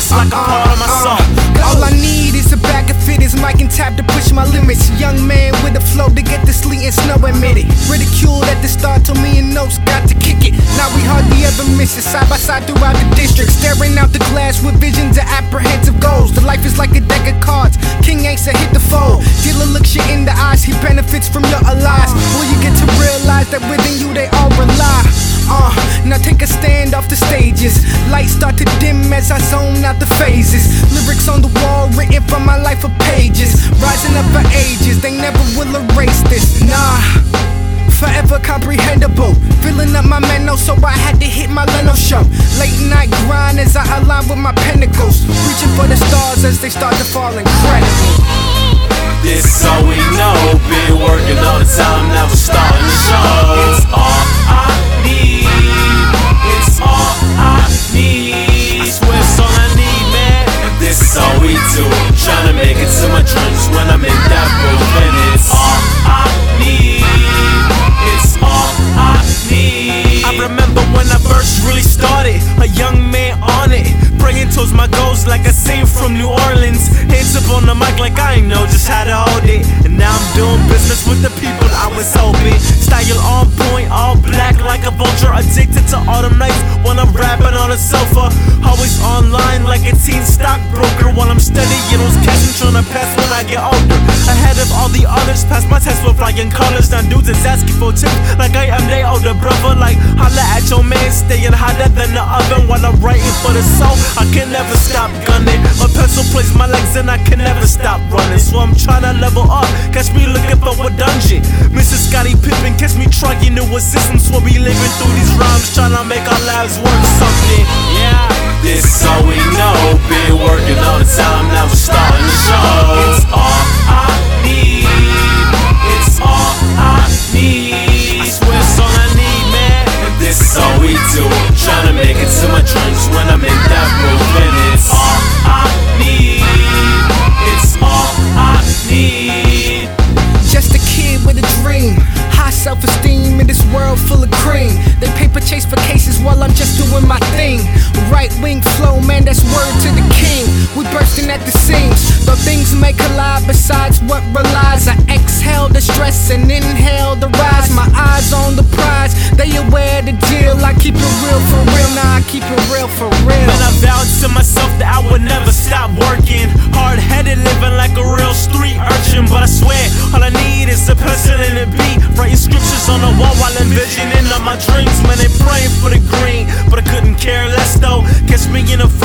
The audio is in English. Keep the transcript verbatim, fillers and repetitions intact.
It's like a part of my soul. All I need is a bag of fitteds, mic and tap to push my limits. Young man with a flow to get the sleet and snow admitted. Ridiculed at the start, told me and notes got to kick it. Now we hardly ever miss it, side by side throughout the district. Staring out the glass with visions of apprehensive goals. The life is like a deck of cards, king ain't to hit the fold. Dealer looks you in the eyes, he benefits from your allies. Will you get to realize that within you they all rely? Uh, now take a stand off the stages. Lights start to dim as I zone out the phases. Lyrics on the wall written from my life of pages. Rising up for ages, they never will erase this. Nah, forever comprehensible. Filling up my mental, so I had to hit my Leno show. Late night grind as I align with my pinnacles. Reaching for the stars as they start to fall incredible. This all we know, been working all the time, now we're starting the show. It's all I need, it's all I need. I swear it's all I need, man. This is all we do, trying to make it to my dreams when I'm in that booth. And it's all I need, it's all I need. I remember when I first really started, a young man on it, praying towards my goals like I sing from New Orleans. Hands up on the mic like I ain't know just how to hold it. And now I'm doing business with the people I was hoping. Style on point, all black like a vulture. Addicted to autumn nights when I'm rapping on a sofa. Always online like a teen stockbroker, while I'm studying those cats I'm trying to pass when I get older. Ahead of all the others, past my test with flying colors. Now dudes is asking for tips like I am their older brother. Like holla at your man, staying hotter than the oven while I'm writing for the soul. I can never stop gunning. My pencil plays my legs and I can never stop running. So I'm trying to level up, catch me looking for a dungeon. Missus Scottie Pippen, catch me trying new assistance. We'll be living through these rhymes, trying to make our lives worth something. Yeah, this is all we know, been working all the time, now we're starting the show. It's all I need, it's all I need. I swear it's all I need, man. And this is all we do, trying to make it to my dreams when I'm in that booth. And it's all I need, it's all I need. Just a kid with a dream, high self-esteem in this world full of cream. They paper chase for cases while I'm just doing my thing. Right wing flow, man, that's word to the king. We bursting at the seams, though things may collide. Besides what relies, I exhale the stress and inhale the rise. My eyes on the prize, they aware the deal. I keep it real for real, now I keep it real for real. Man, I vowed to myself that I would never stop working. Hard-headed, living like a real street urchin. But I swear, all I need is a person and a beat. Writing scriptures on the wall while envisioning all my dreams. Man, they praying for the green, but I couldn't care less though. Catch me in a